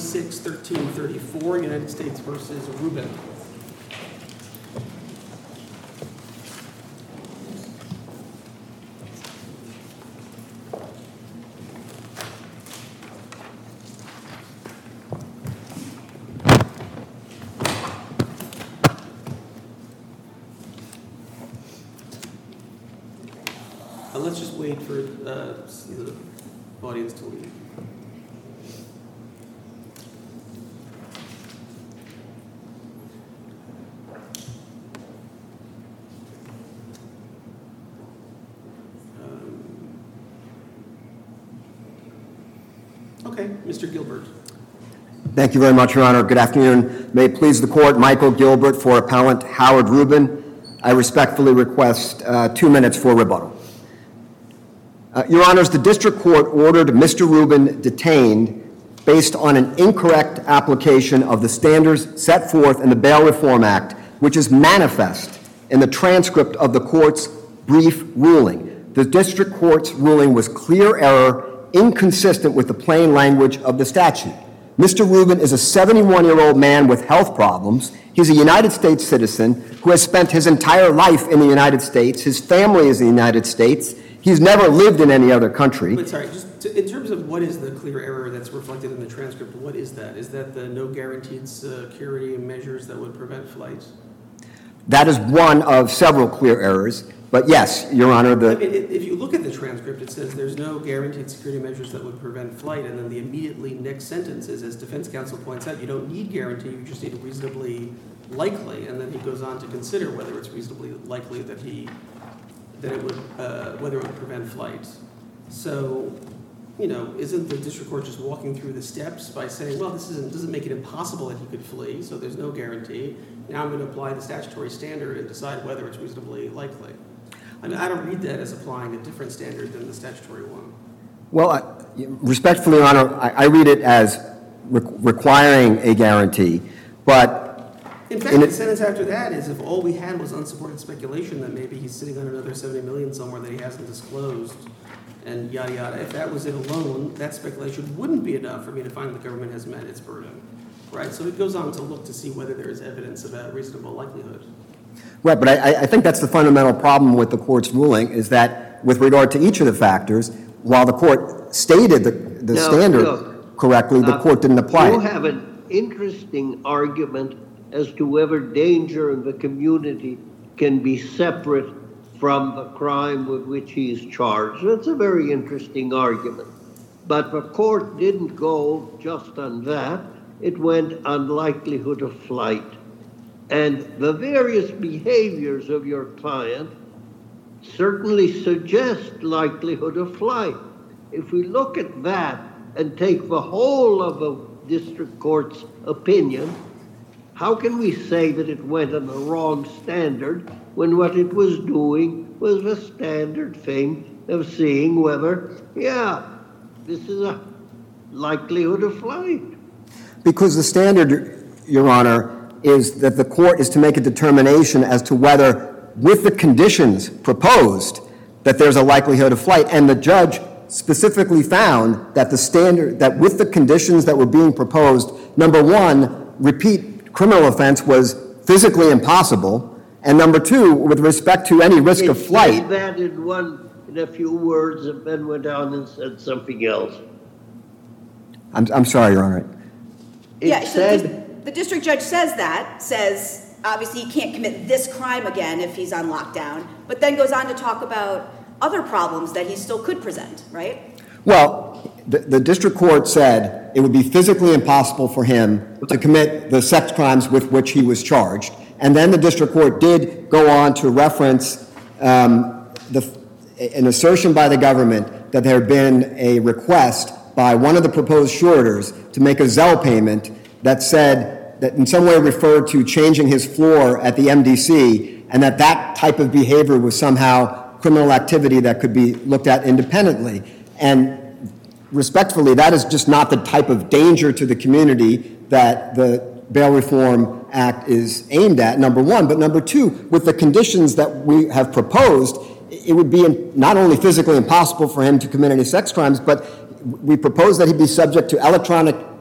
26-1334, United States versus Rubin. Let's just wait for the audience to leave. Okay, Mr. Gilbert. Thank you very much, Your Honor. Good afternoon. May it please the Court, Michael Gilbert for Appellant Howard Rubin. I respectfully request 2 minutes for rebuttal. Your Honors, the District Court ordered Mr. Rubin detained based on an incorrect application of the standards set forth in the Bail Reform Act, which is manifest in the transcript of the Court's brief ruling. The District Court's ruling was clear error, inconsistent with the plain language of the statute. Mr. Rubin is a 71-year-old man with health problems. He's a United States citizen who has spent his entire life in the United States. His family is in the United States. He's never lived in any other country. But sorry, in terms of what is the clear error that's reflected in the transcript, what is that? Is that the no guaranteed security measures that would prevent flight? That is one of several clear errors. But yes, Your Honor, if you look at the transcript, it says there's no guaranteed security measures that would prevent flight, and then the immediately next sentence is, as defense counsel points out, you don't need guarantee, you just need reasonably likely, and then he goes on to consider whether it's reasonably likely that it would whether it would prevent flight. So, isn't the district court just walking through the steps by saying, well, this doesn't make it impossible that he could flee, so there's no guarantee. Now I'm going to apply the statutory standard and decide whether it's reasonably likely. I mean, I don't read that as applying a different standard than the statutory one. Well, respectfully, Your Honor, I read it as requiring a guarantee, but in fact, the sentence after that is if all we had was unsupported speculation that maybe he's sitting on another $70 million somewhere that he hasn't disclosed, and yada yada. If that was it alone, that speculation wouldn't be enough for me to find the government has met its burden, right? So it goes on to look to see whether there is evidence about reasonable likelihood. Right, but I think that's the fundamental problem with the court's ruling is that with regard to each of the factors, while the court stated the standard correctly, the court didn't apply it. You have an interesting argument as to whether danger in the community can be separate from the crime with which he is charged. That's a very interesting argument. But the court didn't go just on that. It went on likelihood of flight. And the various behaviors of your client certainly suggest likelihood of flight. If we look at that and take the whole of the district court's opinion, how can we say that it went on the wrong standard when what it was doing was the standard thing of seeing whether, this is a likelihood of flight? Because the standard, Your Honor, is that the court is to make a determination as to whether, with the conditions proposed, that there's a likelihood of flight. And the judge specifically found that the standard, that with the conditions that were being proposed, number one, repeat criminal offense was physically impossible, and number two, with respect to any risk of flight. It said that in a few words, and then went on and said something else. I'm sorry, Your Honor. It said. The district judge says obviously he can't commit this crime again if he's on lockdown, but then goes on to talk about other problems that he still could present, right? Well, the district court said it would be physically impossible for him to commit the sex crimes with which he was charged. And then the district court did go on to reference an assertion by the government that there had been a request by one of the proposed suretors to make a Zelle payment that said that in some way referred to changing his floor at the MDC, and that type of behavior was somehow criminal activity that could be looked at independently. And respectfully, that is just not the type of danger to the community that the Bail Reform Act is aimed at, number one. But number two, with the conditions that we have proposed, it would be not only physically impossible for him to commit any sex crimes, but we propose that he be subject to electronic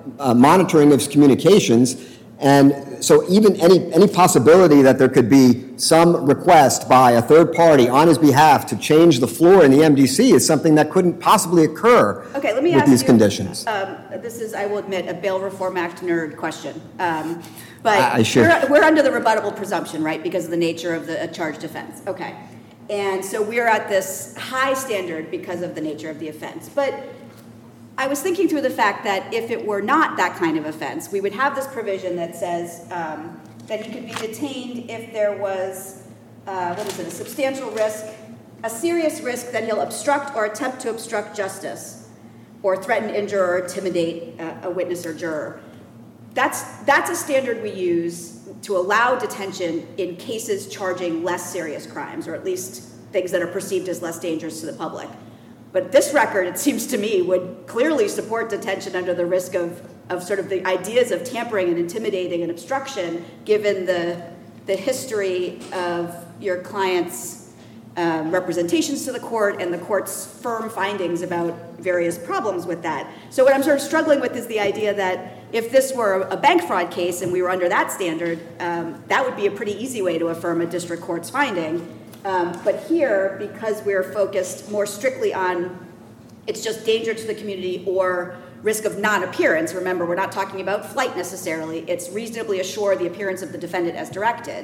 monitoring of his communications. And so even any possibility that there could be some request by a third party on his behalf to change the floor in the MDC is something that couldn't possibly occur Okay, let me with ask these you, conditions. This is, I will admit, a Bail Reform Act nerd question. But should. we're under the rebuttable presumption, right, because of the nature of the charged offense. Okay. And so we're at this high standard because of the nature of the offense. But I was thinking through the fact that if it were not that kind of offense, we would have this provision that says that he could be detained if there was, a substantial risk, a serious risk that he'll obstruct or attempt to obstruct justice or threaten, injure, or intimidate a witness or juror. That's a standard we use to allow detention in cases charging less serious crimes, or at least things that are perceived as less dangerous to the public. But this record, it seems to me, would clearly support detention under the risk of sort of the ideas of tampering and intimidating and obstruction, given the history of your client's representations to the court and the court's firm findings about various problems with that. So what I'm sort of struggling with is the idea that if this were a bank fraud case and we were under that standard, that would be a pretty easy way to affirm a district court's finding. But here, because we're focused more strictly on it's just danger to the community or risk of non-appearance, remember, we're not talking about flight necessarily, it's reasonably assure the appearance of the defendant as directed.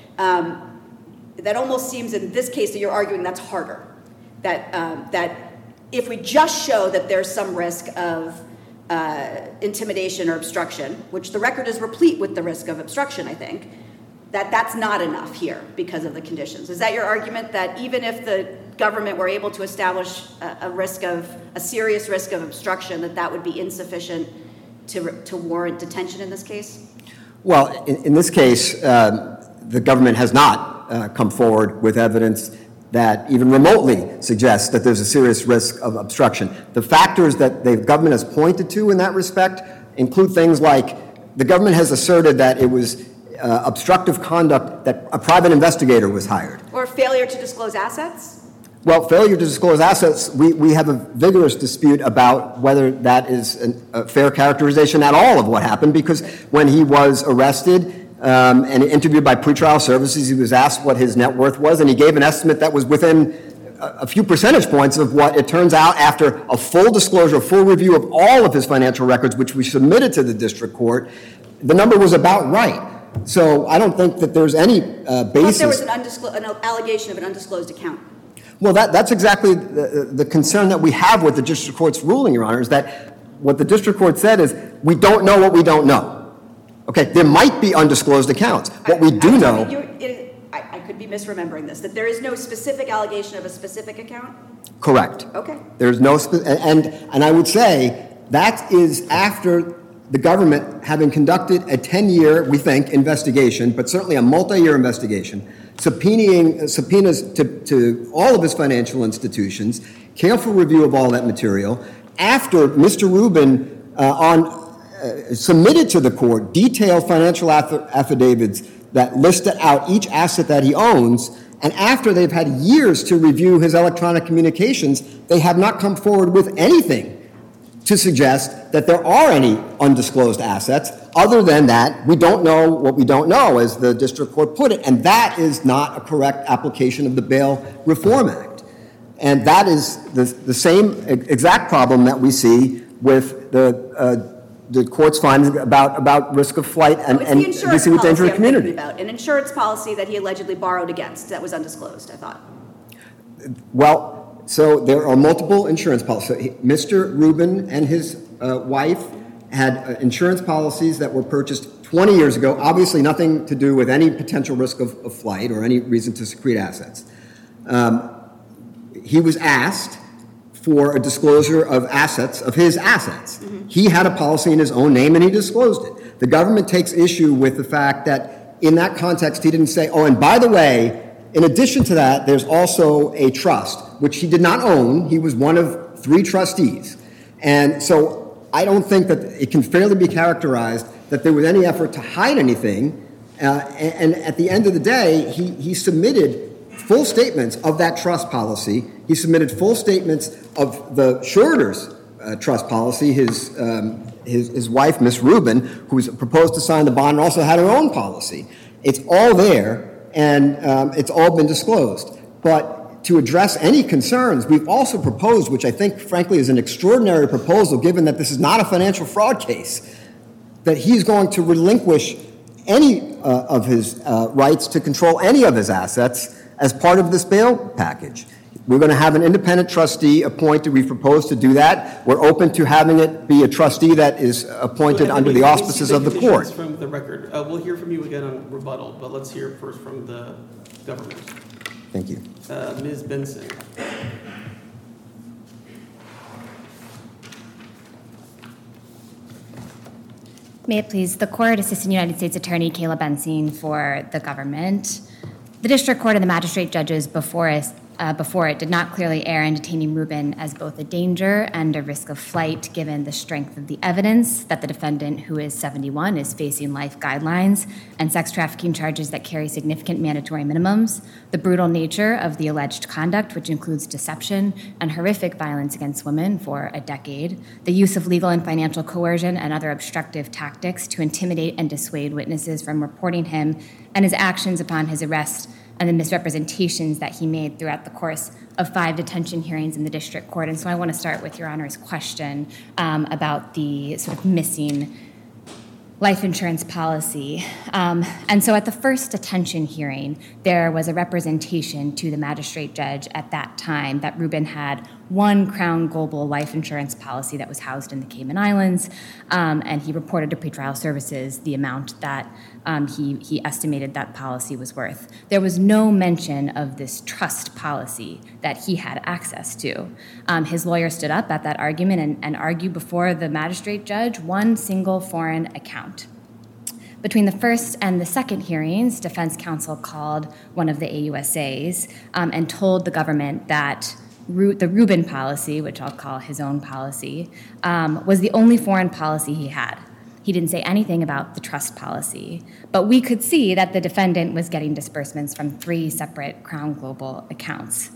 That almost seems in this case that you're arguing that's harder. That if we just show that there's some risk of intimidation or obstruction, which the record is replete with the risk of obstruction, I think, that's not enough here because of the conditions. Is that your argument, that even if the government were able to establish a serious risk of obstruction, that would be insufficient to warrant detention in this case? Well, in this case, the government has not come forward with evidence that even remotely suggests that there's a serious risk of obstruction. The factors that the government has pointed to in that respect include things like the government has asserted that it was obstructive conduct, that a private investigator was hired. Or failure to disclose assets? Well, failure to disclose assets, we have a vigorous dispute about whether that is a fair characterization at all of what happened, because when he was arrested and interviewed by pretrial services, he was asked what his net worth was, and he gave an estimate that was within a few percentage points of what it turns out after a full disclosure, a full review of all of his financial records, which we submitted to the district court. The number was about right. So I don't think that there's any basis. But there was an allegation of an undisclosed account. Well, that's exactly the concern that we have with the district court's ruling, Your Honor, is that what the district court said is we don't know what we don't know. Okay, there might be undisclosed accounts. What we do know. I could be misremembering this, that there is no specific allegation of a specific account? Correct. Okay. There's no, and I would say that is after the government having conducted a 10-year, we think, investigation, but certainly a multi-year investigation, subpoenas to all of his financial institutions, careful review of all that material, after Mr. Rubin submitted to the court detailed financial affidavits that listed out each asset that he owns, and after they've had years to review his electronic communications, they have not come forward with anything to suggest that there are any undisclosed assets. Other than that, we don't know what we don't know, as the district court put it, and that is not a correct application of the Bail Reform Act. And that is the same exact problem that we see with the court's findings about risk of flight and insurance with danger to the community. About an insurance policy that he allegedly borrowed against that was undisclosed, I thought. Well, so there are multiple insurance policies. Mr. Rubin and his wife had insurance policies that were purchased 20 years ago, obviously nothing to do with any potential risk of flight or any reason to secrete assets. He was asked for a disclosure of assets, of his assets. Mm-hmm. He had a policy in his own name and he disclosed it. The government takes issue with the fact that in that context he didn't say, oh, and by the way, in addition to that, there's also a trust, which he did not own. He was one of 3 trustees. And so I don't think that it can fairly be characterized that there was any effort to hide anything. And at the end of the day, he submitted full statements of that trust policy. He submitted full statements of the suretor's trust policy. His wife, Miss Rubin, who was proposed to sign the bond, also had her own policy. It's all there, and it's all been disclosed. But to address any concerns, we've also proposed, which I think, frankly, is an extraordinary proposal, given that this is not a financial fraud case, that he's going to relinquish any of his rights to control any of his assets as part of this bail package. We're going to have an independent trustee appointed. We've proposed to do that. We're open to having it be a trustee that is appointed under the auspices of the court. From the record, we'll hear from you again on rebuttal, but let's hear first from the government. Thank you. Ms. Benson. May it please the court, Assistant United States Attorney Kayla Bensing for the government. The district court and the magistrate judges before it did not clearly err in detaining Rubin as both a danger and a risk of flight, given the strength of the evidence that the defendant, who is 71, is facing life guidelines and sex trafficking charges that carry significant mandatory minimums, the brutal nature of the alleged conduct, which includes deception and horrific violence against women for a decade, the use of legal and financial coercion and other obstructive tactics to intimidate and dissuade witnesses from reporting him, and his actions upon his arrest and the misrepresentations that he made throughout the course of 5 detention hearings in the district court. And so I want to start with Your Honor's question about the sort of missing life insurance policy. And so at the first detention hearing, there was a representation to the magistrate judge at that time that Rubin had one Crown Global life insurance policy that was housed in the Cayman Islands, and he reported to pretrial services the amount that he estimated that policy was worth. There was no mention of this trust policy that he had access to. His lawyer stood up at that argument and argued before the magistrate judge one single foreign account. Between the first and the second hearings, defense counsel called one of the AUSAs and told the government that the Rubin policy, which I'll call his own policy, was the only foreign policy he had. He didn't say anything about the trust policy, but we could see that the defendant was getting disbursements from 3 separate Crown Global accounts.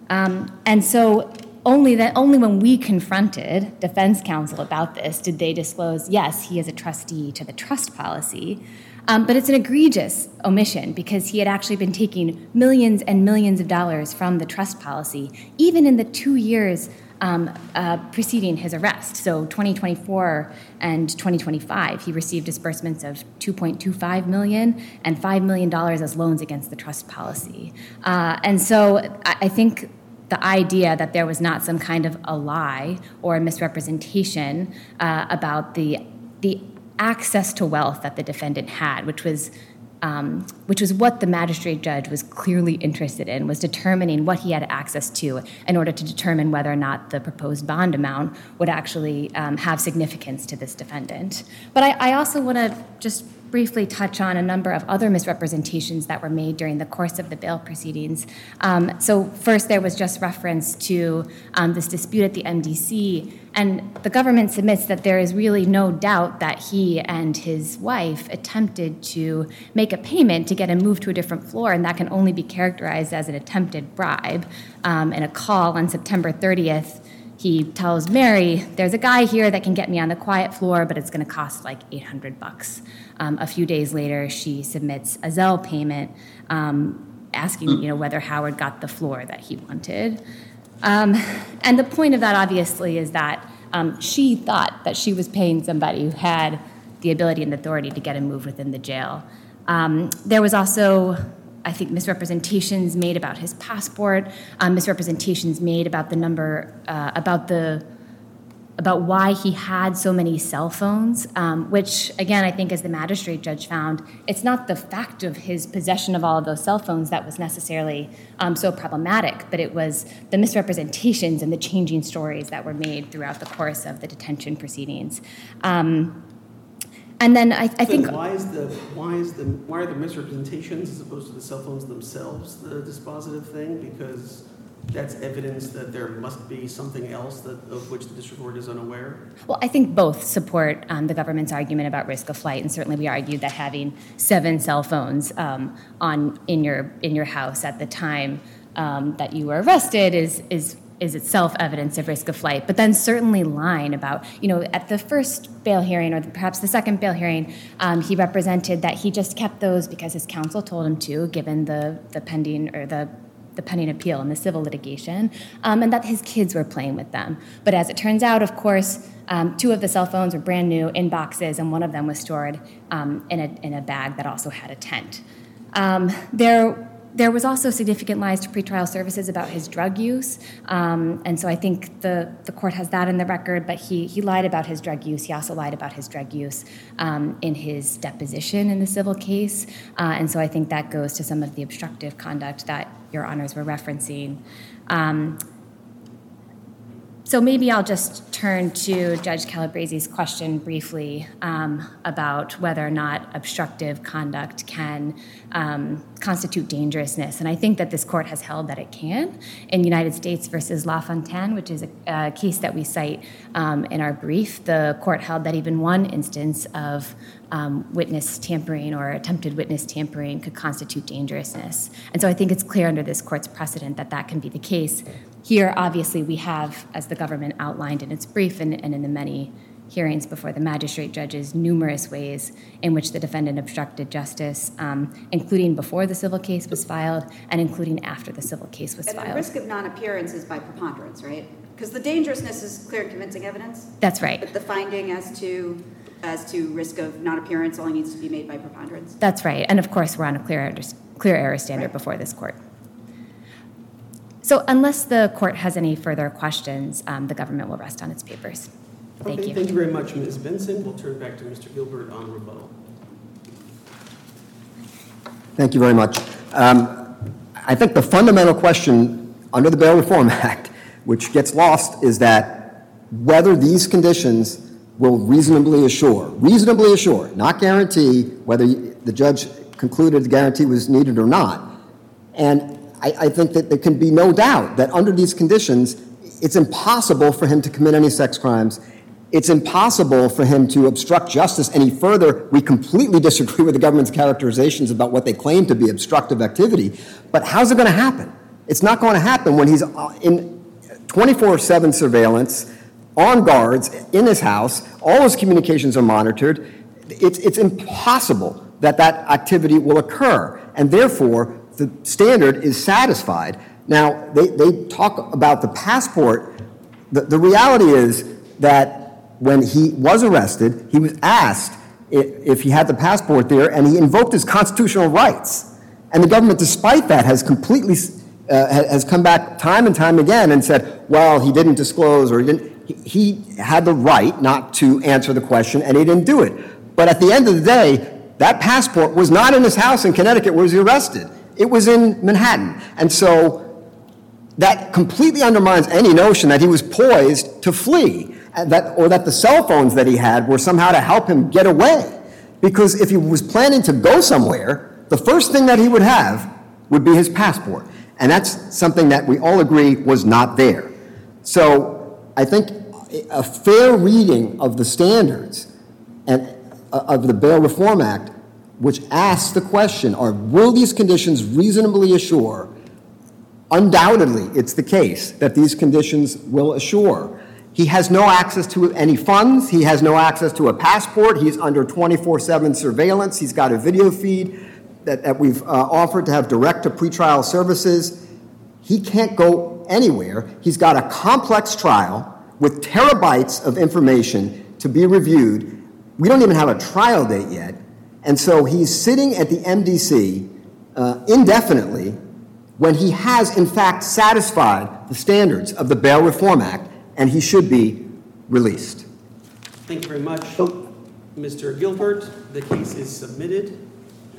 And so only when we confronted defense counsel about this did they disclose, yes, he is a trustee to the trust policy, but it's an egregious omission because he had actually been taking millions and millions of dollars from the trust policy, even in the 2 years preceding his arrest. So 2024 and 2025, he received disbursements of $2.25 million and $5 million as loans against the trust policy. And so I think the idea that there was not some kind of a lie or a misrepresentation about the access to wealth that the defendant had, which was what the magistrate judge was clearly interested in, was determining what he had access to in order to determine whether or not the proposed bond amount would actually have significance to this defendant. But I also want to just briefly touch on a number of other misrepresentations that were made during the course of the bail proceedings. So first, there was just reference to this dispute at the MDC, and the government submits that there is really no doubt that he and his wife attempted to make a payment to get him moved to a different floor, and that can only be characterized as an attempted bribe. In a call on September 30th, he tells Mary, there's a guy here that can get me on the quiet floor, but it's going to cost like $800. A few days later, she submits a Zelle payment asking whether Howard got the floor that he wanted. And the point of that, obviously, is that she thought that she was paying somebody who had the ability and authority to get him moved within the jail. There was also, I think, misrepresentations made about his passport, misrepresentations made about the number, about why he had so many cell phones, which, again, I think as the magistrate judge found, it's not the fact of his possession of all of those cell phones that was necessarily so problematic, but it was the misrepresentations and the changing stories that were made throughout the course of the detention proceedings. And then I think why are the misrepresentations as opposed to the cell phones themselves the dispositive thing? Because that's evidence that there must be something else of which the district court is unaware? Well, I think both support the government's argument about risk of flight, and certainly we argued that having 7 cell phones in your house at the time that you were arrested is is itself evidence of risk of flight, but then certainly lying about, at the first bail hearing or perhaps the second bail hearing, he represented that he just kept those because his counsel told him to, given the pending or the pending appeal in the civil litigation, and that his kids were playing with them. But as it turns out, of course, 2 of the cell phones were brand new in boxes, and one of them was stored in a bag that also had a tent. There was also significant lies to pretrial services about his drug use, and so I think the court has that in the record, but he lied about his drug use. He also lied about his drug use in his deposition in the civil case, and so I think that goes to some of the obstructive conduct that Your Honors were referencing. So maybe I'll just turn to Judge Calabresi's question briefly about whether or not obstructive conduct can constitute dangerousness. And I think that this court has held that it can. In United States versus LaFontaine, which is a case that we cite in our brief, the court held that even one instance of witness tampering or attempted witness tampering could constitute dangerousness. And so I think it's clear under this court's precedent that that can be the case. Here, obviously, we have, as the government outlined in its brief and in the many hearings before the magistrate judges, numerous ways in which the defendant obstructed justice, including before the civil case was filed and including after the civil case was filed. And the risk of non-appearance is by preponderance, right? Because the dangerousness is clear and convincing evidence. That's right. But the finding as to risk of non-appearance only needs to be made by preponderance. That's right. And of course, we're on a clear error standard before this court. So unless the court has any further questions, the government will rest on its papers. Thank you. Thank you very much, Ms. Benson. We'll turn back to Mr. Gilbert on rebuttal. Thank you very much. I think the fundamental question under the Bail Reform Act, which gets lost, is that whether these conditions will reasonably assure, not guarantee whether the judge concluded the guarantee was needed or not. And I think that there can be no doubt that under these conditions, it's impossible for him to commit any sex crimes. It's impossible for him to obstruct justice any further. We completely disagree with the government's characterizations about what they claim to be obstructive activity. But how's it going to happen? It's not going to happen when he's in 24/7 surveillance, on guards, in his house. All his communications are monitored. It's impossible that activity will occur. And therefore, the standard is satisfied. Now, they talk about the passport. The reality is that when he was arrested, he was asked if he had the passport there, and he invoked his constitutional rights. And the government, despite that, has completely has come back time and time again and said, well, he didn't disclose, or he had the right not to answer the question, and he didn't do it. But at the end of the day, that passport was not in his house in Connecticut where he was arrested. It was in Manhattan. And so that completely undermines any notion that he was poised to flee, or that the cell phones that he had were somehow to help him get away. Because if he was planning to go somewhere, the first thing that he would have would be his passport. And that's something that we all agree was not there. So I think a fair reading of the standards and of the Bail Reform Act, which asks the question, will these conditions reasonably assure? Undoubtedly, it's the case that these conditions will assure. He has no access to any funds. He has no access to a passport. He's under 24/7 surveillance. He's got a video feed that we've offered to have direct to pretrial services. He can't go anywhere. He's got a complex trial with terabytes of information to be reviewed. We don't even have a trial date yet. And so he's sitting at the MDC indefinitely when he has, in fact, satisfied the standards of the Bail Reform Act, and he should be released. Thank you very much, Mr. Gilbert. The case is submitted.